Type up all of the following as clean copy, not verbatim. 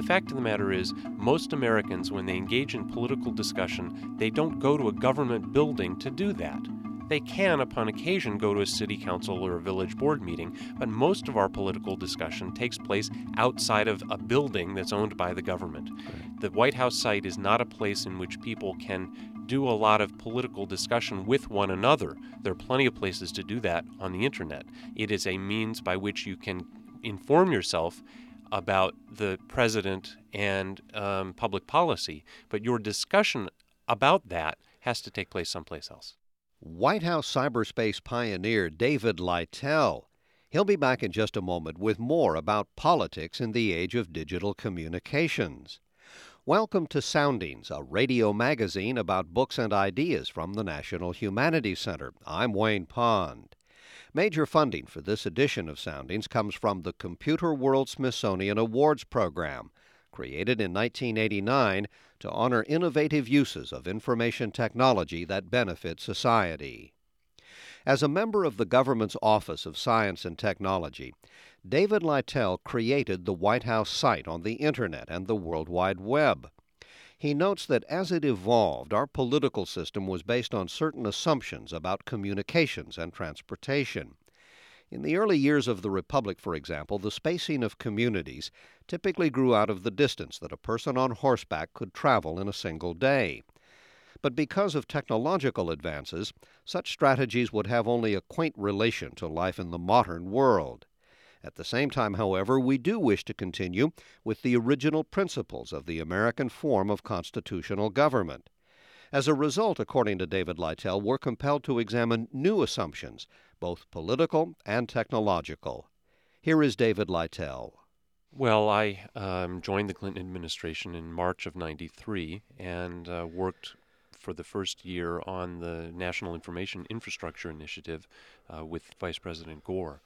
fact of the matter is, most Americans, when they engage in political discussion, they don't go to a government building to do that. They can, upon occasion, go to a city council or a village board meeting, but most of our political discussion takes place outside of a building that's owned by the government. Right. The White House site is not a place in which people can do a lot of political discussion with one another. There are plenty of places to do that on the internet. It is a means by which you can inform yourself about the president and public policy, but your discussion about that has to take place someplace else. White House cyberspace pioneer David Lytle. He'll be back in just a moment with more about politics in the age of digital communications. Welcome to Soundings, a radio magazine about books and ideas from the National Humanities Center. I'm Wayne Pond. Major funding for this edition of Soundings comes from the Computer World Smithsonian Awards Program, created in 1989 to honor innovative uses of information technology that benefit society. As a member of the government's Office of Science and Technology, David Lytle created the White House site on the Internet and the World Wide Web. He notes that as it evolved, our political system was based on certain assumptions about communications and transportation. In the early years of the Republic, for example, the spacing of communities typically grew out of the distance that a person on horseback could travel in a single day. But because of technological advances, such strategies would have only a quaint relation to life in the modern world. At the same time, however, we do wish to continue with the original principles of the American form of constitutional government. As a result, according to David Lytle, we're compelled to examine new assumptions, both political and technological. Here is David Lytle. Well, I joined the Clinton administration in March of '93 and worked for the first year on the National Information Infrastructure Initiative with Vice President Gore.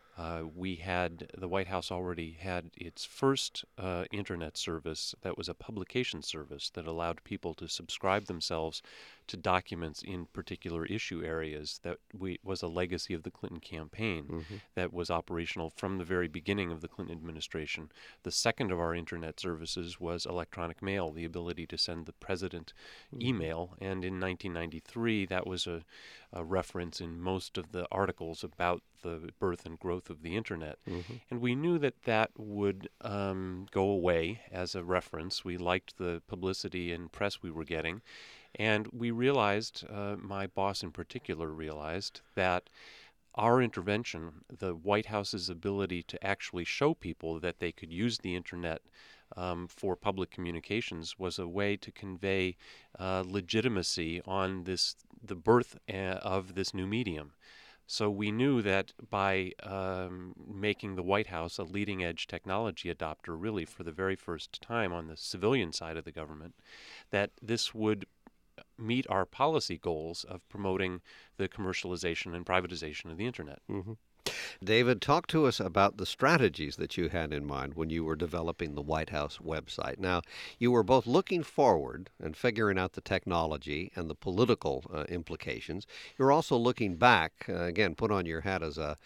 The White House already had its first internet service that was a publication service that allowed people to subscribe themselves to documents in particular issue areas that was a legacy of the Clinton campaign that was operational from the very beginning of the Clinton administration. The second of our internet services was electronic mail, the ability to send the president email, and in 1993 that was a reference in most of the articles about the birth and growth of the internet. And we knew that would go away as a reference. We liked the publicity and press we were getting. And we realized, my boss in particular realized, that our intervention, the White House's ability to actually show people that they could use the internet for public communications, was a way to convey legitimacy on the birth of this new medium. So we knew that by making the White House a leading-edge technology adopter, really for the very first time on the civilian side of the government, that this would meet our policy goals of promoting the commercialization and privatization of the internet. David, talk to us about the strategies that you had in mind when you were developing the White House website. Now, you were both looking forward and figuring out the technology and the political implications. You're also looking back, again, put on your hat as a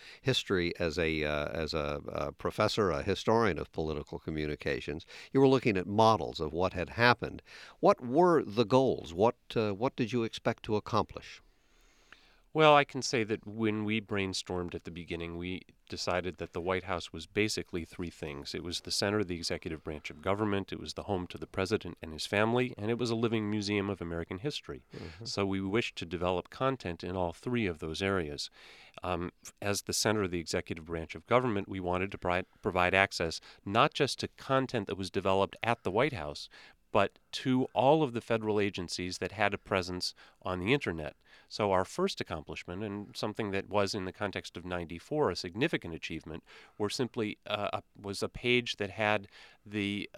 professor, a historian of political communications. You were looking at models of what had happened. What were the goals? What did you expect to accomplish? Well, I can say that when we brainstormed at the beginning, we decided that the White House was basically three things. It was the center of the executive branch of government, it was the home to the president and his family, and it was a living museum of American history. So we wished to develop content in all three of those areas. As the center of the executive branch of government, we wanted to provide access not just to content that was developed at the White House, but to all of the federal agencies that had a presence on the internet. So our first accomplishment, and something that was in the context of '94 a significant achievement, was a page that had the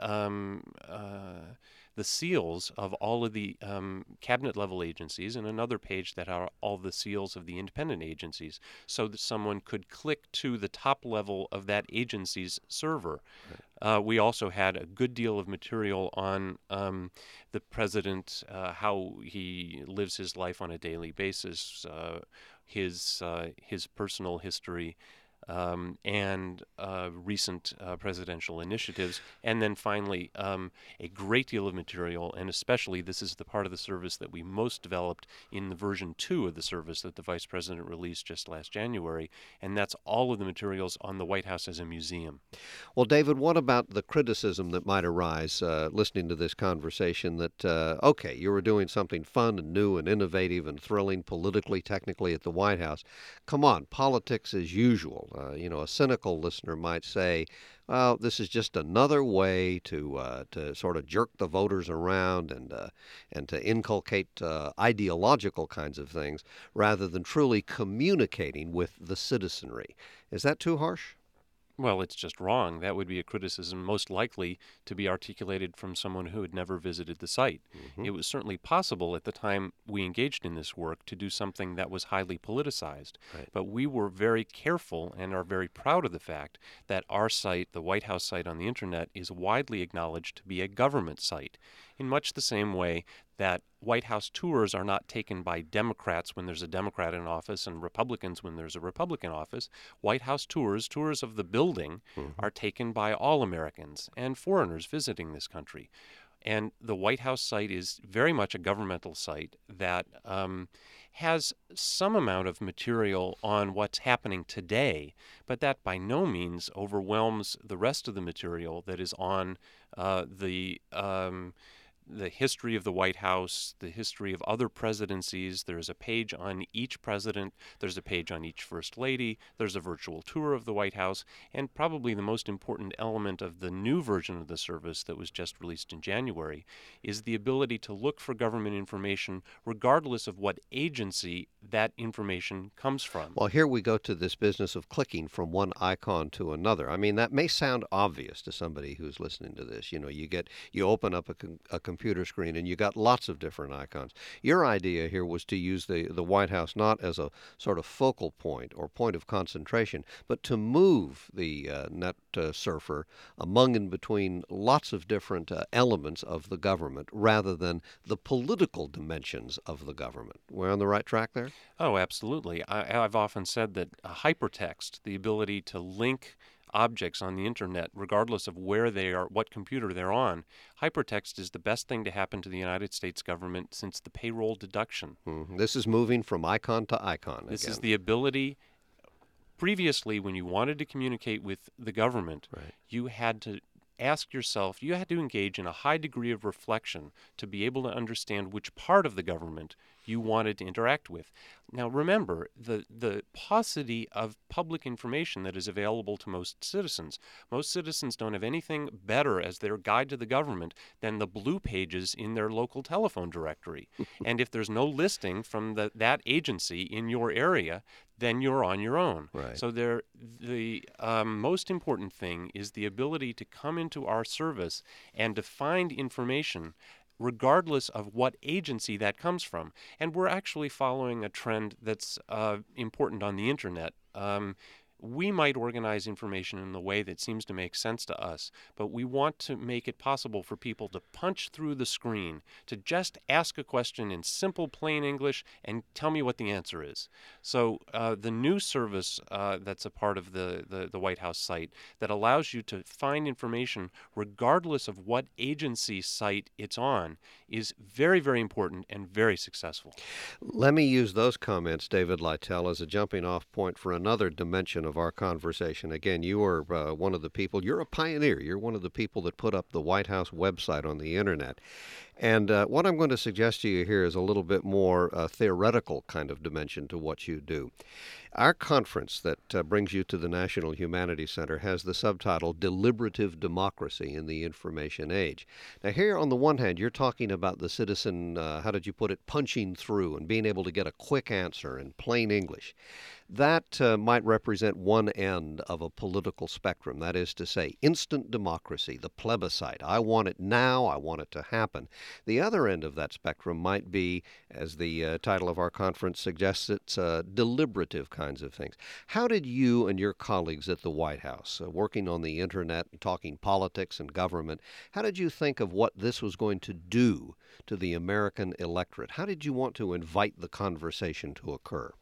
seals of all of the cabinet-level agencies, and another page that are all the seals of the independent agencies, so that someone could click to the top level of that agency's server. We also had a good deal of material on the president, how he lives his life on a daily basis, his personal history, and recent presidential initiatives, and then finally a great deal of material, and especially this is the part of the service that we most developed in the version 2 of the service that the Vice President released just last January, and that's all of the materials on the White House as a museum. Well, David, what about the criticism that might arise listening to this conversation that, okay, you were doing something fun and new and innovative and thrilling politically, technically at the White House. Come on, politics as usual. A cynical listener might say, well, this is just another way to sort of jerk the voters around and to inculcate ideological kinds of things rather than truly communicating with the citizenry. Is that too harsh? Well, it's just wrong. That would be a criticism most likely to be articulated from someone who had never visited the site. Mm-hmm. It was certainly possible at the time we engaged in this work to do something that was highly politicized. Right. But we were very careful and are very proud of the fact that our site, the White House site on the internet, is widely acknowledged to be a government site, in much the same way that White House tours are not taken by Democrats when there's a Democrat in office and Republicans when there's a Republican office. White House tours of the building, are taken by all Americans and foreigners visiting this country. And the White House site is very much a governmental site that has some amount of material on what's happening today, but that by no means overwhelms the rest of the material that is on the history of the White House, the history of other presidencies. There's a page on each president. There's a page on each first lady. There's a virtual tour of the White House. And probably the most important element of the new version of the service that was just released in January is the ability to look for government information regardless of what agency that information comes from. Well, here we go to this business of clicking from one icon to another. I mean, that may sound obvious to somebody who's listening to this. You open up a computer screen and you got lots of different icons. Your idea here was to use the White House not as a sort of focal point or point of concentration, but to move the net surfer among and between lots of different elements of the government rather than the political dimensions of the government. We're on the right track there? Oh, absolutely. I've often said that hypertext, the ability to link objects on the internet, regardless of where they are, what computer they're on, hypertext is the best thing to happen to the United States government since the payroll deduction. Mm-hmm. This is moving from icon to icon. This again. is the ability. Previously, when you wanted to communicate with the government, Right. you had to ask yourself, you had to engage in a high degree of reflection to be able to understand which part of the government you wanted to interact with. Now remember, the paucity of public information that is available to most citizens. Most citizens don't have anything better as their guide to the government than the blue pages in their local telephone directory. And if there's no listing from that agency in your area, then you're on your own. Right. So the most important thing is the ability to come into our service and to find information regardless of what agency that comes from. And we're actually following a trend that's important on the internet. We might organize information in the way that seems to make sense to us, but we want to make it possible for people to punch through the screen, to just ask a question in simple, plain English and tell me what the answer is. So the new service that's a part of the White House site that allows you to find information regardless of what agency site it's on is very, very important and very successful. Let me use those comments, David Lytell, as a jumping off point for another dimension of our conversation. Again, you are one of the people, you're a pioneer. You're one of the people that put up the White House website on the internet. And what I'm going to suggest to you here is a little bit more theoretical kind of dimension to what you do. Our conference that brings you to the National Humanities Center has the subtitle Deliberative Democracy in the Information Age. Now here on the one hand, you're talking about the citizen, how did you put it, punching through and being able to get a quick answer in plain English. That might represent one end of a political spectrum, that is to say, instant democracy, the plebiscite. I want it now, I want it to happen. The other end of that spectrum might be, as the title of our conference suggests, it's deliberative kinds of things. How did you and your colleagues at the White House, working on the internet and talking politics and government, how did you think of what this was going to do to the American electorate? How did you want to invite the conversation to occur?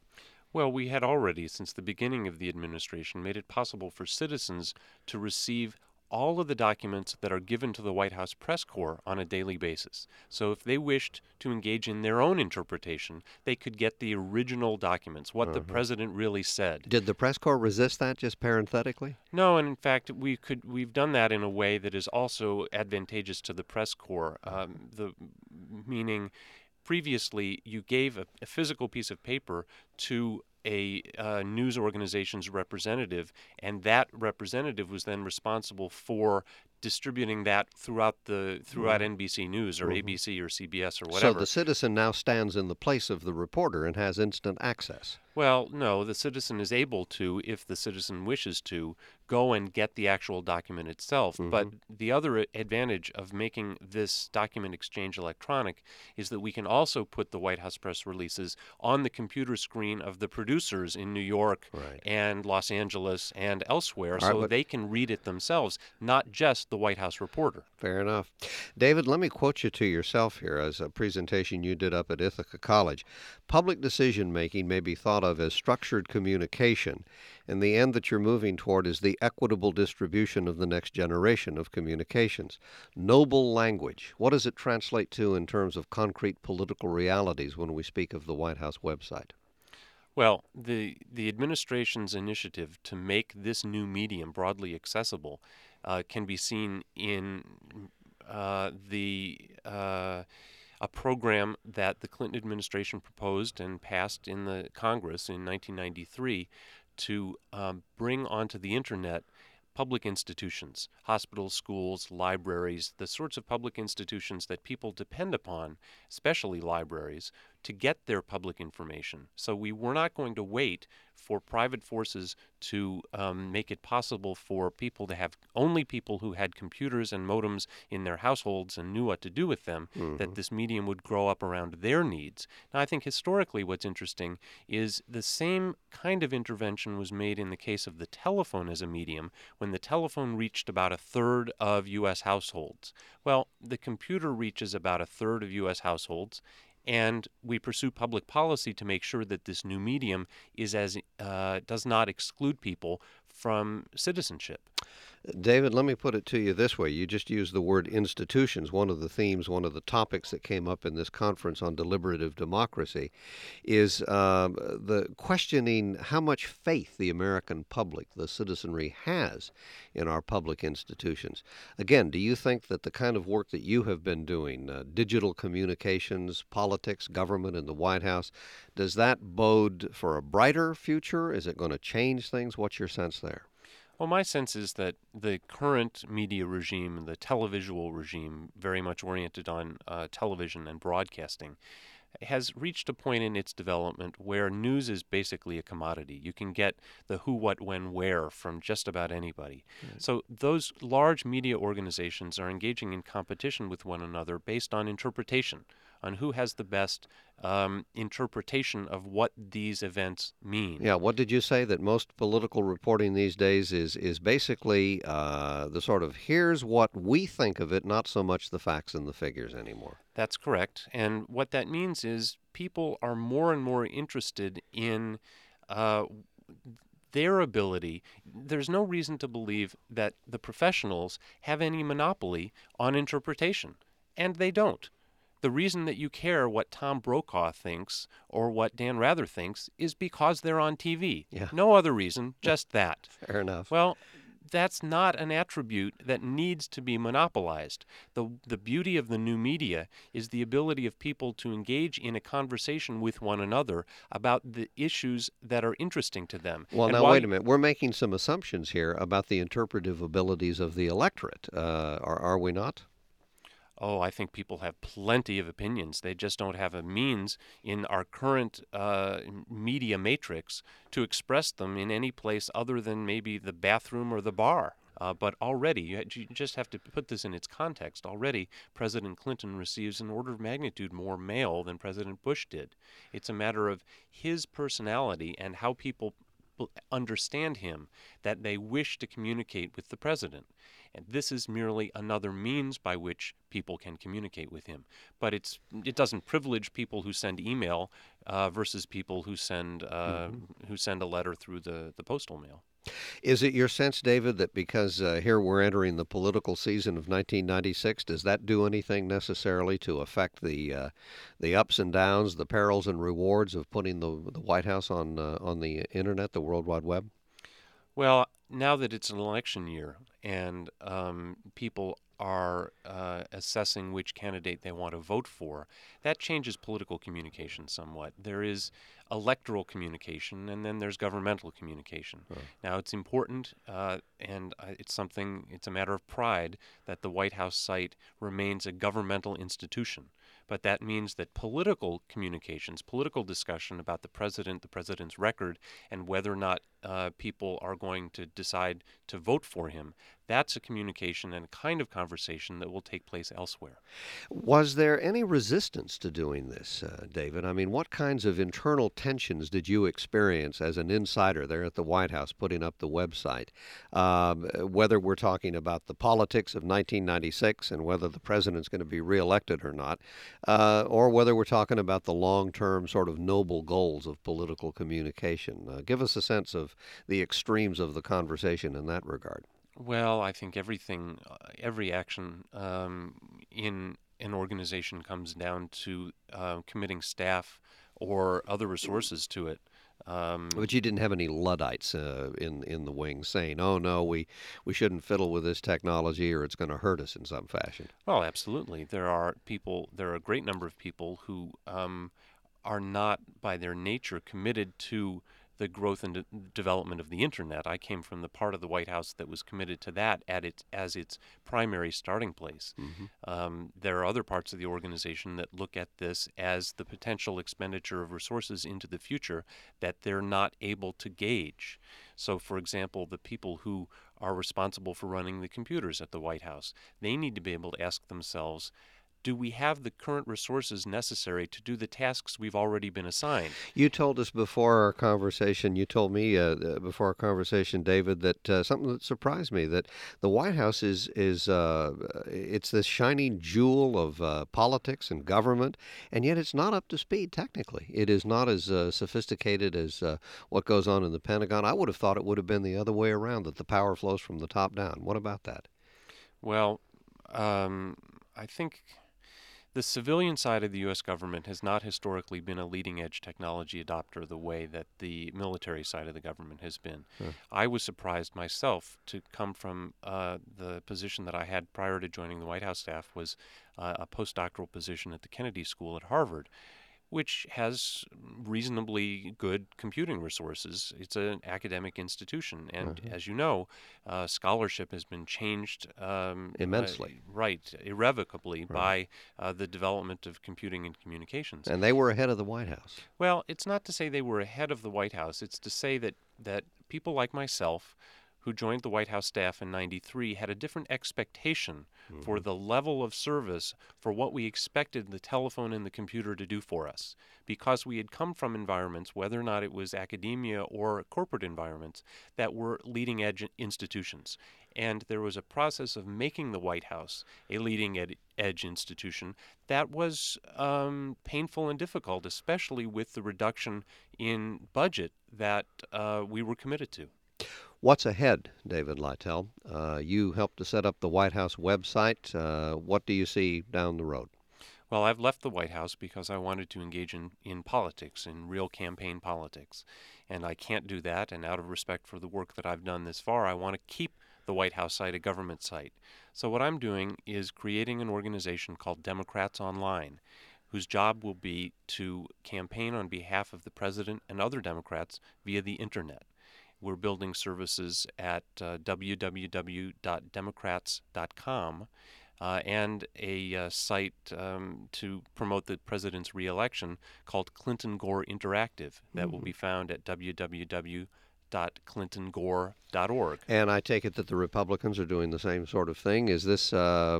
Well, we had already, since the beginning of the administration, made it possible for citizens to receive all of the documents that are given to the White House press corps on a daily basis. So if they wished to engage in their own interpretation, they could get the original documents, what the Uh-huh. president really said. Did the press corps resist that, just parenthetically? No, and in fact, we've done that in a way that is also advantageous to the press corps. The meaning, previously you gave a physical piece of paper to a news organization's representative, and that representative was then responsible for distributing that throughout Mhm. NBC News or Mhm. ABC or CBS or So the whatever. citizen now stands in the place of the reporter and has instant access. Well, no, the citizen is able to, if the citizen wishes to, go and get the actual document itself. But Hmm. the other advantage of making this document exchange electronic is that we can also put the White House press releases on the computer screen of the producers in New York Right. and Los Angeles and elsewhere All right, so but they can read it themselves, not just the White House reporter. fair enough. David, let me quote you to yourself here as a presentation you did up at Ithaca College. Public decision making may be thought of as structured communication, and the end that you're moving toward is the equitable distribution of the next generation of communications. Noble language. What does it translate to in terms of concrete political realities when we speak of the White House website? Well, the administration's initiative to make this new medium broadly accessible can be seen in the a program that the Clinton administration proposed and passed in the Congress in 1993 to bring onto the internet public institutions, hospitals, schools, libraries, the sorts of public institutions that people depend upon, especially libraries, to get their public information. So we were not going to wait for private forces to make it possible for people to have only people who had computers and modems in their households and knew what to do with them, that Hmm. this medium would grow up around their needs. Now, I think historically what's interesting is the same kind of intervention was made in the case of the telephone as a medium when the telephone reached about a third of U.S. households. Well, the computer reaches about a third of U.S. households, and we pursue public policy to make sure that this new medium does not exclude people from citizenship. David, let me put it to you this way. You just used the word institutions. One of the themes, one of the topics that came up in this conference on deliberative democracy is the questioning how much faith the American public, the citizenry, has in our public institutions. Again, do you think that the kind of work that you have been doing, digital communications, politics, government, and the White House, does that bode for a brighter future? Is it going to change things? What's your sense there? Well, my sense is that the current media regime, the televisual regime, very much oriented on television and broadcasting, has reached a point in its development where news is basically a commodity. You can get the who, what, when, where from just about anybody. Right. So those large media organizations are engaging in competition with one another based on interpretation, on who has the best interpretation of what these events mean. Yeah, what did you say that most political reporting these days is basically the sort of here's what we think of it, not so much the facts and the figures anymore. That's correct. And what that means is people are more and more interested in uh, their ability. There's no reason to believe that the professionals have any monopoly on interpretation, and they don't. The reason that you care what Tom Brokaw thinks or what Dan Rather thinks is because they're on TV. Yeah, No other reason, just that. fair enough. Well, that's not an attribute that needs to be monopolized. The beauty of the new media is the ability of people to engage in a conversation with one another about the issues that are interesting to them. Well, And now while wait a minute. We're making some assumptions here about the interpretive abilities of the electorate. Are we not? Oh, I think people have plenty of opinions. They just don't have a means in our current media matrix to express them in any place other than maybe the bathroom or the bar. But already, you just have to put this in its context. Already, President Clinton receives an order of magnitude more mail than President Bush did. It's a matter of his personality and how people understand him that they wish to communicate with the president. And this is merely another means by which people can communicate with him. But it doesn't privilege people who send email versus people who send a letter through the postal mail. Is it your sense, David, that because here we're entering the political season of 1996, does that do anything necessarily to affect the ups and downs, the perils and rewards of putting the White House on the internet, the World Wide Web? Well, now that it's an election year and people are assessing which candidate they want to vote for, that changes political communication somewhat. There is electoral communication, and then there's governmental communication. Now, it's important, and it's a matter of pride that the White House site remains a governmental institution. But that means that political communications, political discussion about the president's record, and whether or not people are going to decide to vote for him, that's a communication and a kind of conversation that will take place elsewhere. Was there any resistance to doing this, David? I mean, what kinds of internal tensions did you experience as an insider there at the White House putting up the website? Whether we're talking about the politics of 1996 and whether the president's going to be reelected or not, or whether we're talking about the long-term sort of noble goals of political communication. Give us a sense of the extremes of the conversation in that regard. Well, I think every action in an organization comes down to committing staff or other resources to it. But you didn't have any Luddites in the wings saying, "Oh no, we shouldn't fiddle with this technology, or it's going to hurt us in some fashion." Well, absolutely. There are a great number of people who are not, by their nature, committed to the growth and development of the internet. I came from the part of the White House that was committed to that as its primary starting place. There are other parts of the organization that look at this as the potential expenditure of resources into the future that they're not able to gauge. So, for example, the people who are responsible for running the computers at the White House, they need to be able to ask themselves, do we have the current resources necessary to do the tasks we've already been assigned? You told us before our conversation, before our conversation, David, that something that surprised me, that the White House is it's this shining jewel of politics and government, and yet it's not up to speed technically. It is not as sophisticated as what goes on in the Pentagon. I would have thought it would have been the other way around, that the power flows from the top down. What about that? Well, I think the civilian side of the U.S. government has not historically been a leading-edge technology adopter the way that the military side of the government has been. I was surprised myself to come from the position that I had prior to joining the White House staff was a postdoctoral position at the Kennedy School at Harvard, which has reasonably good computing resources. It's an academic institution, and as you know, scholarship has been changed immensely, irrevocably by the development of computing and communications. And they were ahead of the White House. Well, it's not to say they were ahead of the White House. It's to say that people like myself, who joined the White House staff in '93, had a different expectation for the level of service for what we expected the telephone and the computer to do for us, because we had come from environments, whether or not it was academia or corporate environments, that were leading-edge institutions. And there was a process of making the White House a leading-edge institution that was painful and difficult, especially with the reduction in budget that we were committed to. What's ahead, David Lytle? You helped to set up the White House website. What do you see down the road? Well, I've left the White House because I wanted to engage in politics, in real campaign politics. And I can't do that, and out of respect for the work that I've done this far, I want to keep the White House site a government site. So what I'm doing is creating an organization called Democrats Online, whose job will be to campaign on behalf of the president and other Democrats via the internet. We're building services at www.democrats.com and a site to promote the president's reelection called Clinton Gore Interactive that will be found at www.clintongore.org. And I take it that the Republicans are doing the same sort of thing. Is this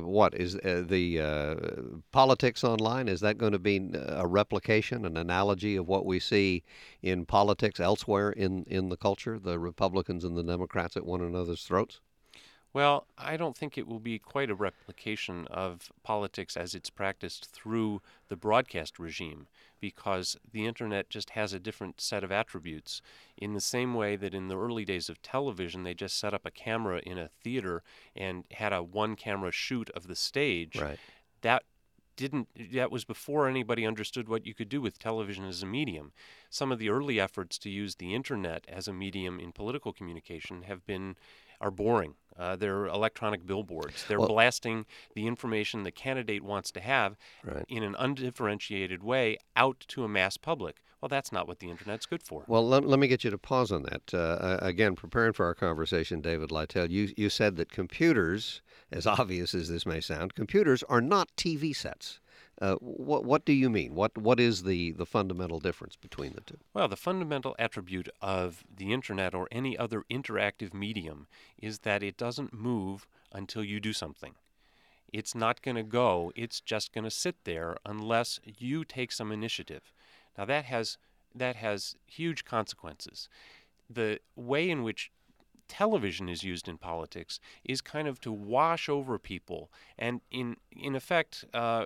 the politics online? Is that going to be a replication, an analogy of what we see in politics elsewhere in the culture, the Republicans and the Democrats at one another's throats? Well, I don't think it will be quite a replication of politics as it's practiced through the broadcast regime, because the internet just has a different set of attributes. In the same way that in the early days of television, they just set up a camera in a theater and had a one-camera shoot of the stage, Right. that that was before anybody understood what you could do with television as a medium. Some of the early efforts to use the internet as a medium in political communication are boring. They're electronic billboards. They're Well, blasting the information the candidate wants to have right. in an undifferentiated way out to a mass public. Well, that's not what the internet's good for. Well, let me get you to pause on that. Again, preparing for our conversation, David Lytle, you said that computers, as obvious as this may sound, computers are not TV sets. What do you mean? What is the fundamental difference between the two? Well, the fundamental attribute of the internet or any other interactive medium is that it doesn't move until you do something. It's not going to go, it's just going to sit there unless you take some initiative. Now that has huge consequences. The way in which television is used in politics is kind of to wash over people and in effect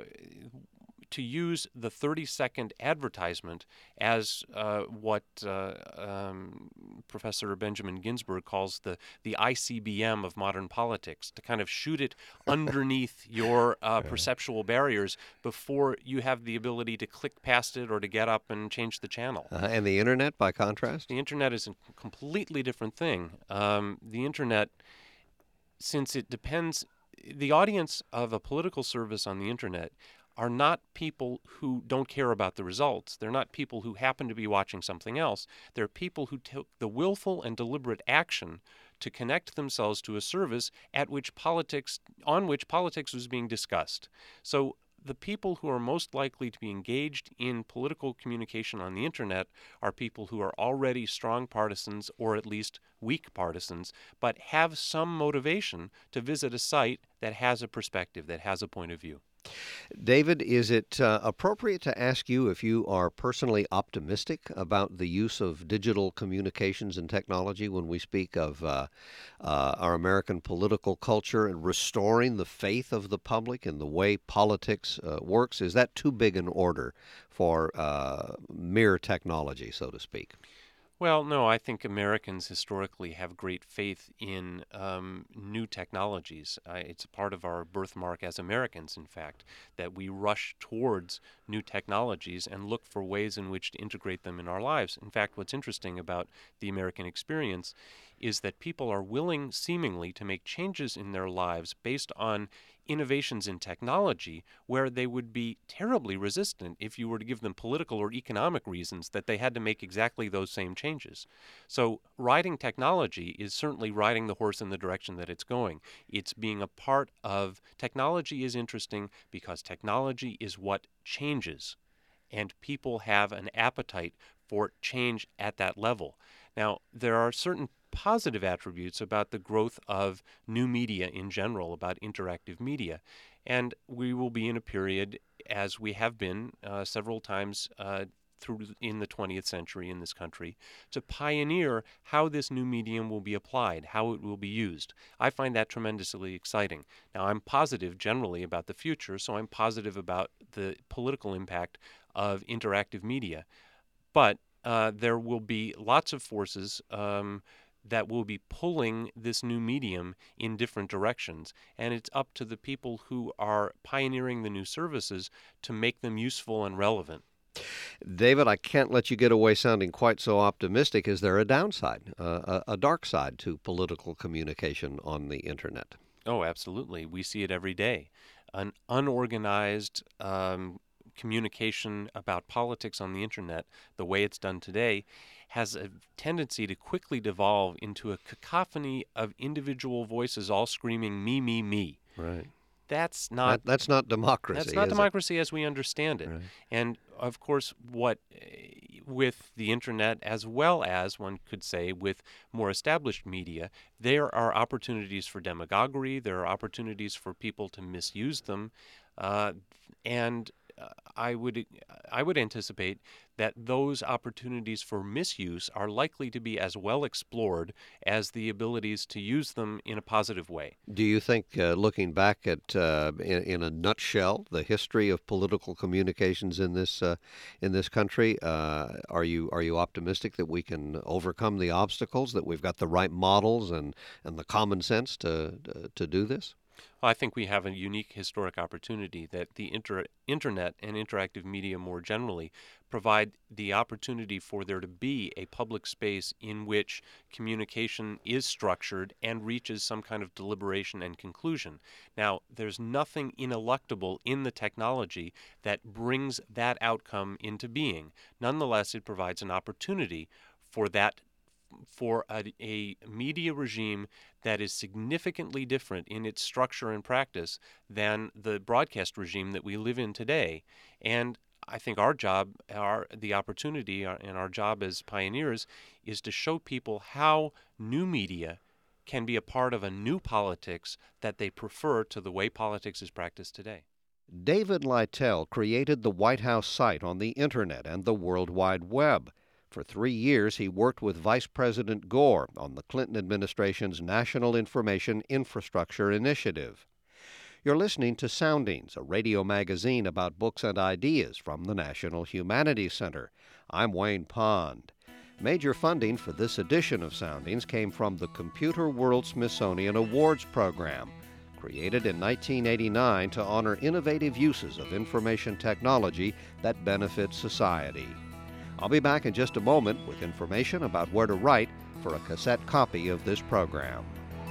to use the 30-second advertisement as what Professor Benjamin Ginsberg calls the ICBM of modern politics, to kind of shoot it underneath your perceptual barriers before you have the ability to click past it or to get up and change the channel. And the internet, by contrast? The internet is a completely different thing. The internet, since it depends, the audience of a political service on the internet are not people who don't care about the results. They're not people who happen to be watching something else. They're people who took the willful and deliberate action to connect themselves to a service on which politics was being discussed. So the people who are most likely to be engaged in political communication on the internet are people who are already strong partisans or at least weak partisans, but have some motivation to visit a site that has a perspective, that has a point of view. David, is it appropriate to ask you if you are personally optimistic about the use of digital communications and technology when we speak of our American political culture and restoring the faith of the public in the way politics works? Is that too big an order for mere technology, so to speak? Well, no, I think Americans historically have great faith in new technologies. It's a part of our birthmark as Americans, in fact, that we rush towards new technologies and look for ways in which to integrate them in our lives. In fact, what's interesting about the American experience is that people are willing, seemingly, to make changes in their lives based on innovations in technology where they would be terribly resistant if you were to give them political or economic reasons that they had to make exactly those same changes. So riding technology is certainly riding the horse in the direction that it's going. It's being a part of technology is interesting because technology is what changes, and people have an appetite for change at that level. Now, there are certain positive attributes about the growth of new media in general, about interactive media. And we will be in a period, as we have been several times through in the 20th century in this country, to pioneer how this new medium will be applied, how it will be used. I find that tremendously exciting. Now, I'm positive generally about the future, so I'm positive about the political impact of interactive media. But there will be lots of forces that will be pulling this new medium in different directions. And it's up to the people who are pioneering the new services to make them useful and relevant. David, I can't let you get away sounding quite so optimistic. Is there a downside, a dark side to political communication on the internet? Oh, absolutely. We see it every day. An unorganized communication about politics on the internet, the way it's done today, has a tendency to quickly devolve into a cacophony of individual voices all screaming, me, me, me. Right. That's not democracy. That's not is democracy as we understand it. Right. And of course, with the internet, as well as one could say with more established media, there are opportunities for demagoguery. There are opportunities for people to misuse them. And I would anticipate that those opportunities for misuse are likely to be as well explored as the abilities to use them in a positive way. Do you think, looking back at, in a nutshell, the history of political communications in this country, are you optimistic that we can overcome the obstacles, that we've got the right models and the common sense to do this? Well, I think we have a unique historic opportunity that the internet and interactive media more generally provide the opportunity for there to be a public space in which communication is structured and reaches some kind of deliberation and conclusion. Now, there's nothing ineluctable in the technology that brings that outcome into being. Nonetheless, it provides an opportunity for a media regime that is significantly different in its structure and practice than the broadcast regime that we live in today. And I think our job, the opportunity, and our job as pioneers is to show people how new media can be a part of a new politics that they prefer to the way politics is practiced today. David Lytle created the White House site on the Internet and the World Wide Web. For 3 years, he worked with Vice President Gore on the Clinton administration's National Information Infrastructure Initiative. You're listening to Soundings, a radio magazine about books and ideas from the National Humanities Center. I'm Wayne Pond. Major funding for this edition of Soundings came from the Computer World Smithsonian Awards Program, created in 1989 to honor innovative uses of information technology that benefit society. I'll be back in just a moment with information about where to write for a cassette copy of this program.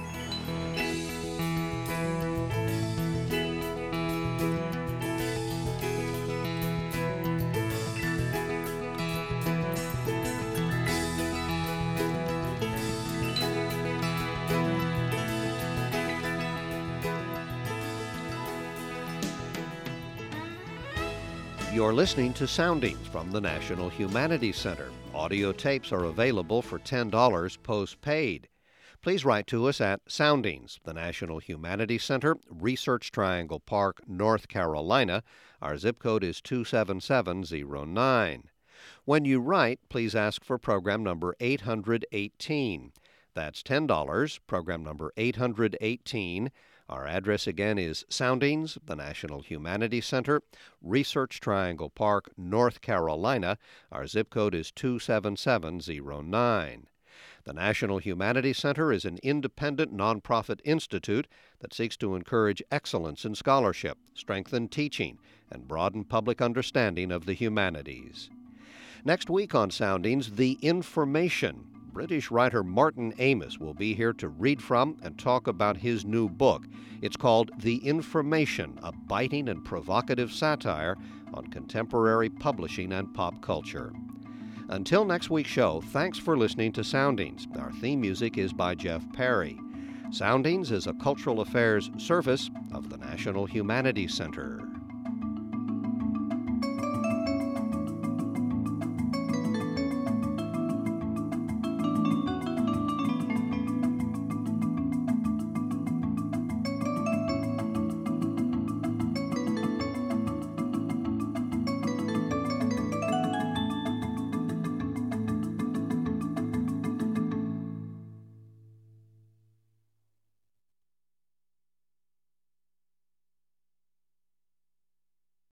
You're listening to Soundings from the National Humanities Center. Audio tapes are available for $10 postpaid. Please write to us at Soundings, the National Humanities Center, Research Triangle Park, North Carolina. Our zip code is 27709. When you write, please ask for program number 818. That's $10, program number 818. Our address again is Soundings, the National Humanities Center, Research Triangle Park, North Carolina. Our zip code is 27709. The National Humanities Center is an independent nonprofit institute that seeks to encourage excellence in scholarship, strengthen teaching, and broaden public understanding of the humanities. Next week on Soundings, The Information. British writer Martin Amis will be here to read from and talk about his new book. It's called The Information, a biting and provocative satire on contemporary publishing and pop culture. Until next week's show, thanks for listening to Soundings. Our theme music is by Jeff Perry. Soundings is a cultural affairs service of the National Humanities Center.